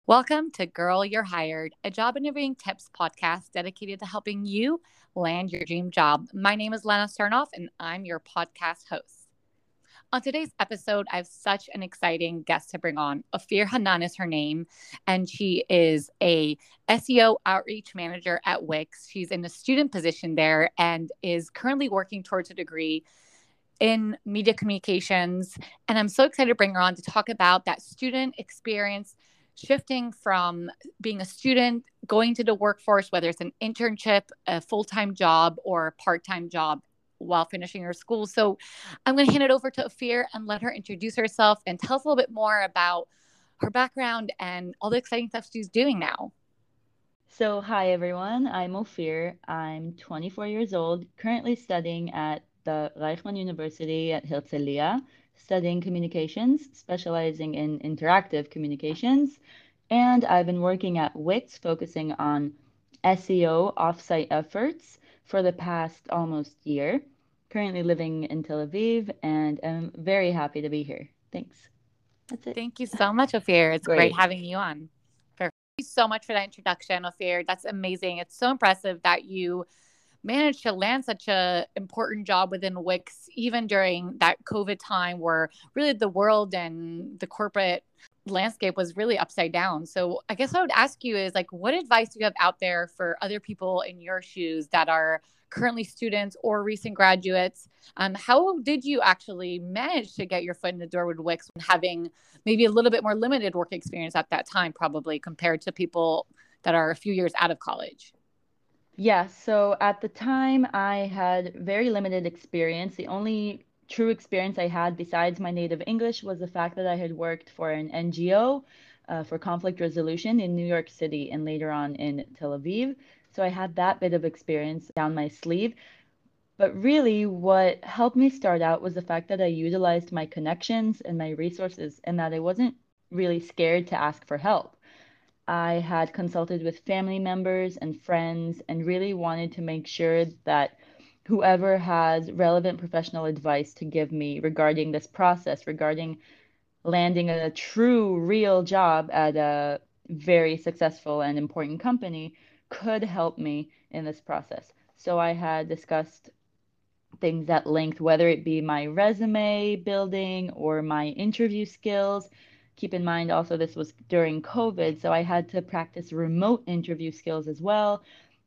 Welcome to Girl You're Hired, a job interviewing tips podcast dedicated to helping you land your dream job. My name is Lana Sarnoff, and I'm your podcast host. On today's episode, I have such an exciting guest to bring on. Ophir Hanan is her name, and she is a SEO outreach manager at Wix. She's in a student position there and is currently working towards a degree in media communications. And I'm so excited to bring her on to talk about that student experience, shifting from being a student, going to the workforce, whether it's an internship, a full time job, or a part time job while finishing her school. So I'm going to hand it over to Ophir and let her introduce herself and tell us a little bit more about her background and all the exciting stuff she's doing now. So, hi everyone, I'm Ophir. I'm 24 years old, currently studying at the Reichman University at Herzliya, studying communications, specializing in interactive communications. And I've been working at Wix, focusing on SEO offsite efforts for the past almost year. Currently living in Tel Aviv, and I'm very happy to be here. Thanks. That's it. Thank you so much, Ophir. It's great Great. having you on. Thank you so much for that introduction, Ophir. That's amazing. It's so impressive that you managed to land such a important job within Wix, even during that COVID time where really the world and the corporate landscape was really upside down. So I guess I would ask you is like, what advice do you have out there for other people in your shoes that are currently students or recent graduates? How did you actually manage to get your foot in the door with Wix when having maybe a little bit more limited work experience at that time, probably compared to people that are a few years out of college? Yeah, so at the time I had very limited experience. The only true experience I had besides my native English was the fact that I had worked for an NGO for conflict resolution in New York City and later on in Tel Aviv. So I had that bit of experience down my sleeve. But really, what helped me start out was the fact that I utilized my connections and my resources and that I wasn't really scared to ask for help. I had consulted with family members and friends and really wanted to make sure that whoever has relevant professional advice to give me regarding this process, regarding landing a true, real job at a very successful and important company, could help me in this process. So I had discussed things at length, whether it be my resume building or my interview skills. Keep in mind also this was during COVID, so I had to practice remote interview skills as well,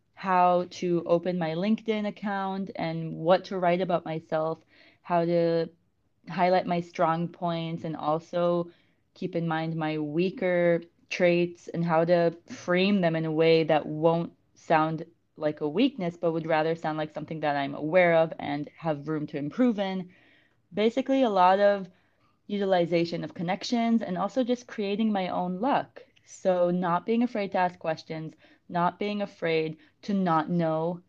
how to open my LinkedIn account and what to write about myself, how to highlight my strong points, and also keep in mind my weaker traits and how to frame them in a way that won't sound like a weakness, but would rather sound like something that I'm aware of and have room to improve in. Basically, a lot of utilization of connections and also just creating my own luck. So, not being afraid to ask questions, not being afraid to not know,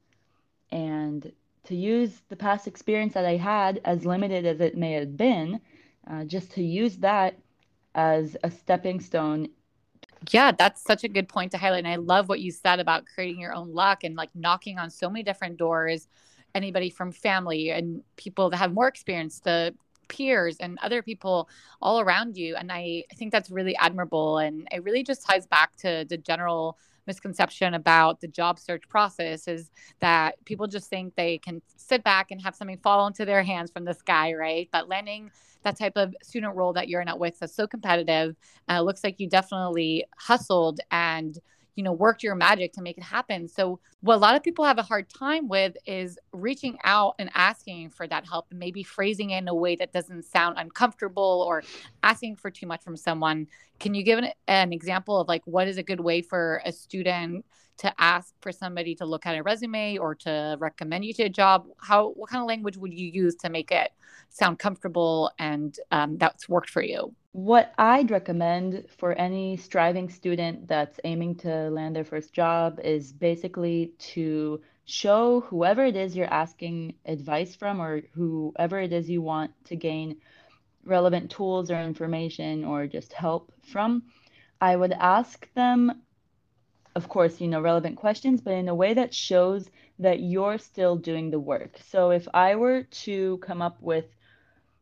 and to use the past experience that I had, as limited as it may have been, just to use that as a stepping stone. Yeah, that's such a good point to highlight. And I love what you said about creating your own luck and like knocking on so many different doors. Anybody from family and people that have more experience, the peers and other people all around you. And I think that's really admirable. And it really just ties back to the general misconception about the job search process is that people just think they can sit back and have something fall into their hands from the sky, right? But landing that type of student role that you're in at Wix that's so competitive, it looks like you definitely hustled and worked your magic to make it happen. So what a lot of people have a hard time with is reaching out and asking for that help and maybe phrasing it in a way that doesn't sound uncomfortable or asking for too much from someone. Can you give an example of like what is a good way for a student to ask for somebody to look at a resume or to recommend you to a job? What kind of language would you use to make it sound comfortable and that's worked for you? What I'd recommend for any striving student that's aiming to land their first job is basically to show whoever it is you're asking advice from or whoever it is you want to gain relevant tools or information or just help from. I would ask them, of course, relevant questions, but in a way that shows that you're still doing the work. So if I were to come up with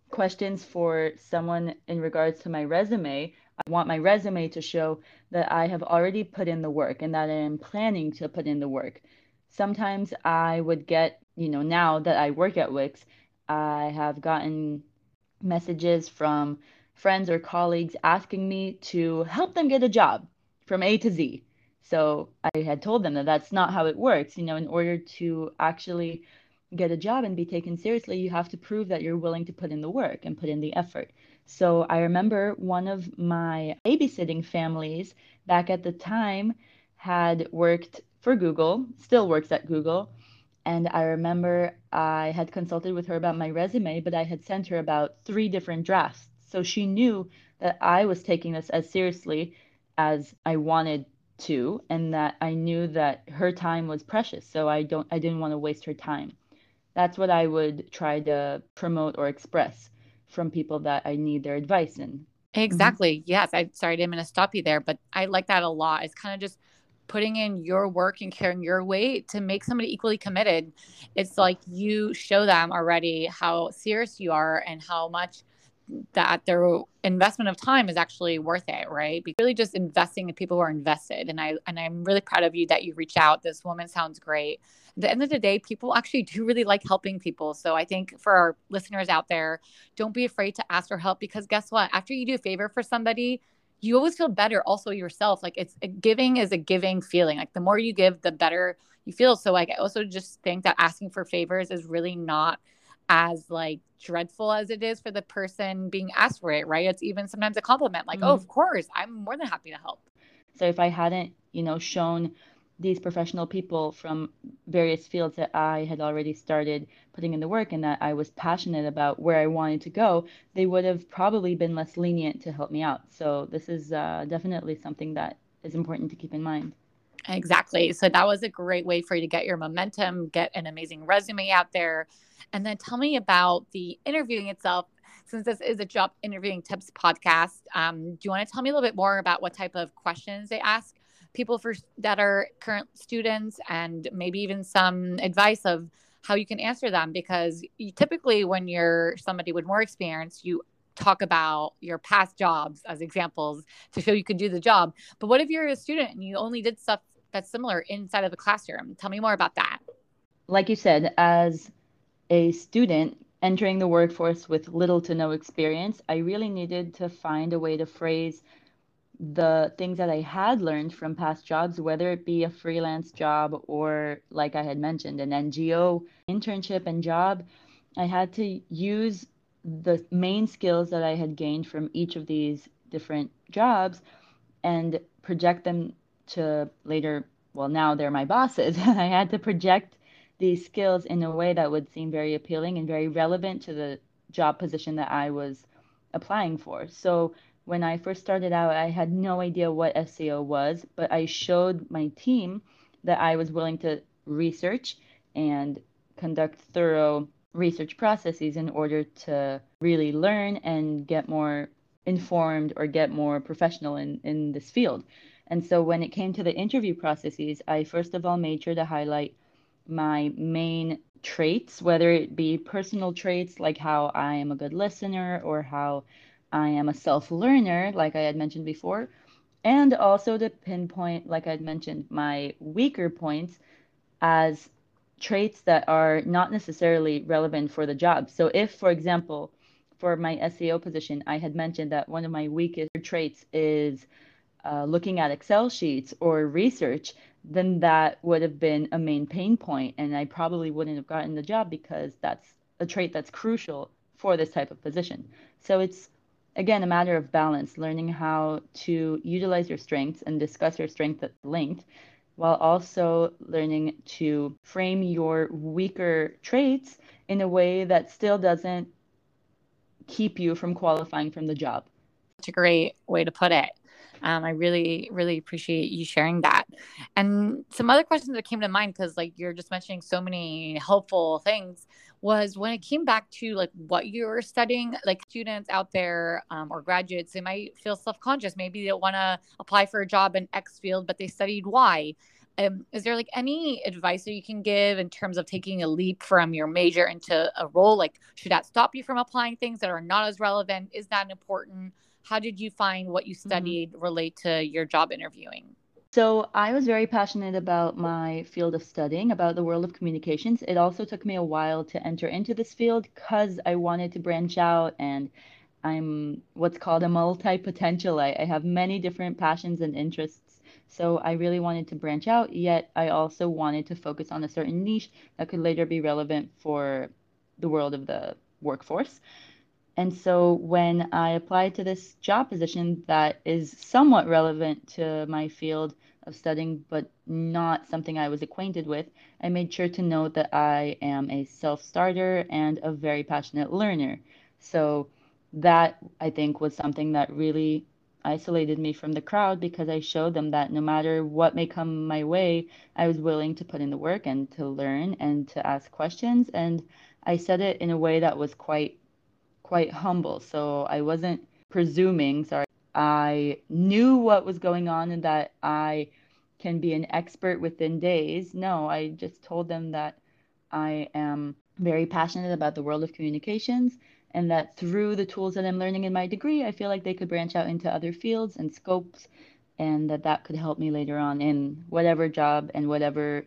questions for someone in regards to my resume, I want my resume to show that I have already put in the work and that I am planning to put in the work. Sometimes I would get, now that I work at Wix, I have gotten messages from friends or colleagues asking me to help them get a job from A to Z. So I had told them that that's not how it works. In order to actually get a job and be taken seriously, you have to prove that you're willing to put in the work and put in the effort. So I remember one of my babysitting families back at the time had worked for Google, still works at Google, and I remember I had consulted with her about my resume, but I had sent her about three different drafts. So she knew that I was taking this as seriously as I wanted to, and that I knew that her time was precious. So I didn't want to waste her time. That's what I would try to promote or express from people that I need their advice in. Hmm. Exactly. Yes. I sorry, I didn't mean to stop you there, but I like that a lot. It's kind of just putting in your work and carrying your weight to make somebody equally committed. It's like you show them already how serious you are and how much that their investment of time is actually worth it, right? Because really just investing in people who are invested. And I'm really proud of you that you reach out. This woman sounds great. At the end of the day, people actually do really like helping people. So I think for our listeners out there, don't be afraid to ask for help, because guess what? After you do a favor for somebody, you always feel better also yourself. Like giving is a giving feeling. Like the more you give, the better you feel. So like I also just think that asking for favors is really not as like dreadful as it is for the person being asked for it, right? It's even sometimes a compliment, like, oh, of Hmm. course, I'm more than happy to help. So if I hadn't, shown these professional people from various fields that I had already started putting in the work and that I was passionate about where I wanted to go, they would have probably been less lenient to help me out. So this is definitely something that is important to keep in mind. Exactly. So that was a great way for you to get your momentum, get an amazing resume out there. And then tell me about the interviewing itself. Since this is a job interviewing tips podcast, do you want to tell me a little bit more about what type of questions they ask people for that are current students, and maybe even some advice of how you can answer them? Because you, typically, when you're somebody with more experience, you talk about your past jobs as examples to show you can do the job. But what if you're a student and you only did stuff that's similar inside of the classroom? Tell me more about that. Like you said, as a student entering the workforce with little to no experience, I really needed to find a way to phrase the things that I had learned from past jobs, whether it be a freelance job or, like I had mentioned, an NGO internship and job. I had to use the main skills that I had gained from each of these different jobs and project them to later, well, now they're my bosses. I had to project these skills in a way that would seem very appealing and very relevant to the job position that I was applying for. So when I first started out, I had no idea what SEO was, but I showed my team that I was willing to research and conduct thorough research processes in order to really learn and get more informed or get more professional in this field. And so when it came to the interview processes, I first of all made sure to highlight my main traits, whether it be personal traits like how I am a good listener or how I am a self learner, like I had mentioned before, and also to pinpoint, like I'd mentioned, my weaker points as traits that are not necessarily relevant for the job. So if, for example, for my SEO position, I had mentioned that one of my weakest traits is looking at Excel sheets or research, then that would have been a main pain point, and I probably wouldn't have gotten the job because that's a trait that's crucial for this type of position. So it's again a matter of balance, learning how to utilize your strengths and discuss your strength at length, while also learning to frame your weaker traits in a way that still doesn't keep you from qualifying from the job. Such a great way to put it. I really, really appreciate you sharing that. And some other questions that came to mind, because like you're just mentioning so many helpful things, was when it came back to like what you were studying, like students out there or graduates, they might feel self conscious. Maybe they want to apply for a job in X field, but they studied Y. Is there like any advice that you can give in terms of taking a leap from your major into a role? Like, should that stop you from applying things that are not as relevant? Is that important? How did you find what you Mhm. studied relate to your job interviewing? So I was very passionate about my field of studying, about the world of communications. It also took me a while to enter into this field because I wanted to branch out, and I'm what's called a multi-potentialite. I have many different passions and interests. So I really wanted to branch out, yet I also wanted to focus on a certain niche that could later be relevant for the world of the workforce. And so when I applied to this job position that is somewhat relevant to my field of studying, but not something I was acquainted with, I made sure to note that I am a self-starter and a very passionate learner. So that I think was something that really isolated me from the crowd because I showed them that no matter what may come my way, I was willing to put in the work and to learn and to ask questions. And I said it in a way that was quite humble. So I wasn't presuming, sorry. I knew what was going on and that I can be an expert within days. No, I just told them that I am very passionate about the world of communications and that through the tools that I'm learning in my degree, I feel like they could branch out into other fields and scopes and that that could help me later on in whatever job and whatever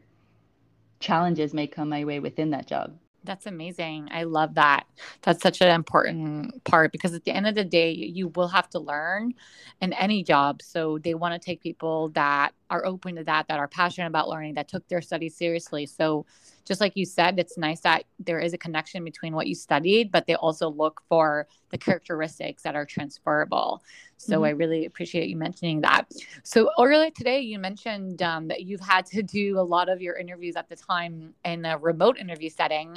challenges may come my way within that job. That's amazing. I love that. That's such an important part because at the end of the day, you will have to learn in any job. So they want to take people that are open to that, that are passionate about learning, that took their studies seriously. So just like you said, it's nice that there is a connection between what you studied, but they also look for the characteristics that are transferable. So I Mhm. really appreciate you mentioning that. So earlier today, you mentioned that you've had to do a lot of your interviews at the time in a remote interview setting.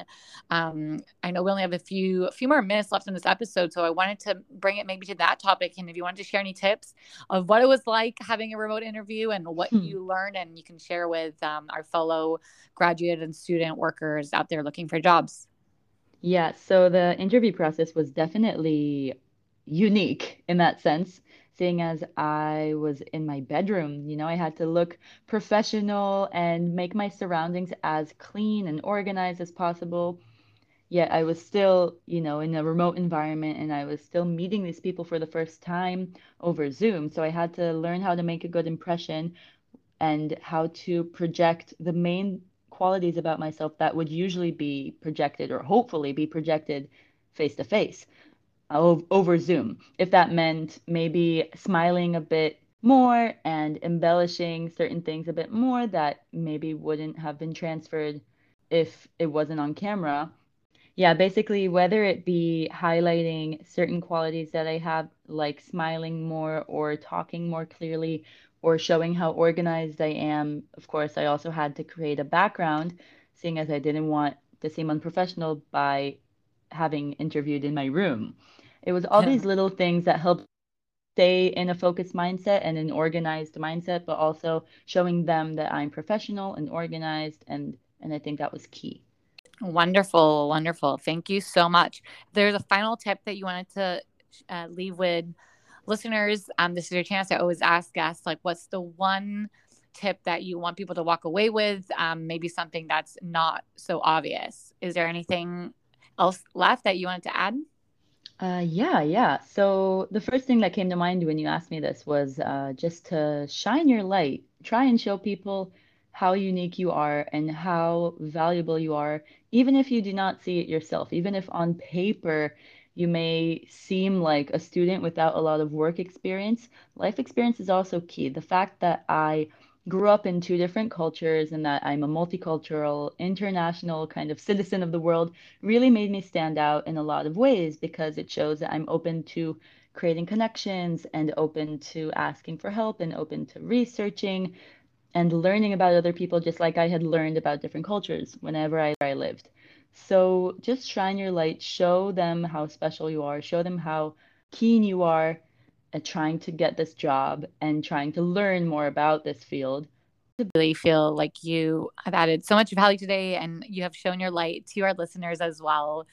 I know we only have a few more minutes left in this episode, so I wanted to bring it maybe to that topic. And if you wanted to share any tips of what it was like having a remote interview and what Hmm. you learned, and you can share with our fellow graduate and student workers out there looking for jobs. Yeah, so the interview process was definitely unique in that sense, seeing as I was in my bedroom. I had to look professional and make my surroundings as clean and organized as possible. Yet I was still, in a remote environment and I was still meeting these people for the first time over Zoom. So I had to learn how to make a good impression and how to project the main qualities about myself that would usually be projected or hopefully be projected face to face over Zoom. If that meant maybe smiling a bit more and embellishing certain things a bit more that maybe wouldn't have been transferred if it wasn't on camera. Yeah, basically, whether it be highlighting certain qualities that I have, like smiling more or talking more clearly, or showing how organized I am. Of course, I also had to create a background, seeing as I didn't want to seem unprofessional by having interviewed in my room. It was all these little things that helped stay in a focused mindset and an organized mindset, but also showing them that I'm professional and organized, and I think that was key. Wonderful, wonderful. Thank you so much. There's a final tip that you wanted to leave with listeners. This is your chance. I always ask guests, like, what's the one tip that you want people to walk away with? Maybe something that's not so obvious. Is there anything else left that you wanted to add? Yeah. So the first thing that came to mind when you asked me this was just to shine your light. Try and show people how unique you are and how valuable you are, even if you do not see it yourself, even if on paper you may seem like a student without a lot of work experience. Life experience is also key. The fact that I grew up in two different cultures and that I'm a multicultural, international kind of citizen of the world really made me stand out in a lot of ways because it shows that I'm open to creating connections and open to asking for help and open to researching and learning about other people just like I had learned about different cultures whenever I lived. So just shine your light, show them how special you are, show them how keen you are at trying to get this job and trying to learn more about this field. Really feel like you have added so much value today and you have shown your light to our listeners as well.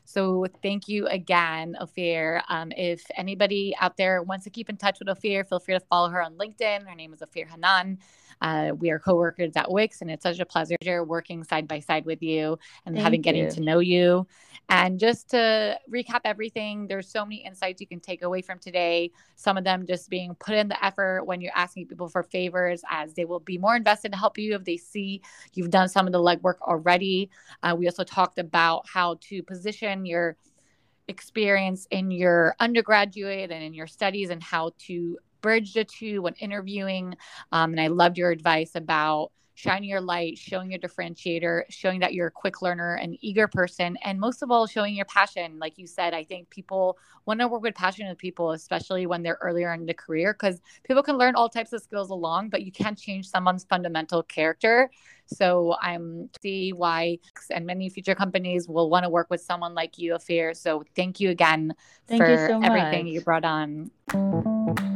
So thank you again, Ophir. If anybody out there wants to keep in touch with Ophir, feel free to follow her on LinkedIn. Her name is Ophir Hanan. We are coworkers at Wix, and it's such a pleasure working side by side with you and having Thank getting you. to know you. And just to recap everything, there's so many insights you can take away from today. Some of them just being put in the effort when you're asking people for favors, as they will be more invested to help you if they see you've done some of the legwork already. We also talked about how to position your experience in your undergraduate and in your studies and how to bridge the two when interviewing. And I loved your advice about shining your light, showing your differentiator, showing that you're a quick learner, an eager person, and most of all, showing your passion. Like you said, I think people want to work with passionate people, especially when they're earlier in the career, because people can learn all types of skills along, but you can't change someone's fundamental character. So I'm see why and many future companies will want to work with someone like you, Ophir. So thank you again Thank you for so everything you much. brought on.